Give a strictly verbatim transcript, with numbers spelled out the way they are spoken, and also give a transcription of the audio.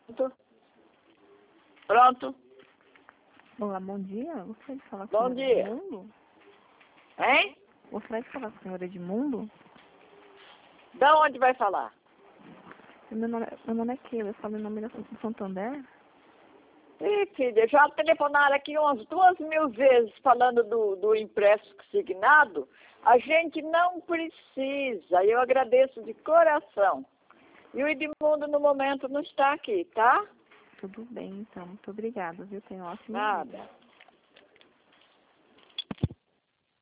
Pronto? Pronto? Olá, bom dia. Gostaria de falar com Bom a senhora dia. Edmundo? Hein? Gostaria de falar com a senhora Edmundo? Da onde vai falar? Meu nome, é- meu nome é Keila, eu falo em nome da Associação Santander. Ih, filha, já telefonaram aqui umas duas mil vezes falando do, do impresso signado. A gente não precisa. Eu agradeço de coração. E o Edmundo, no momento, não está aqui, tá? Tudo bem, então. Muito obrigada, viu? Tenha um ótimo dia. Nada.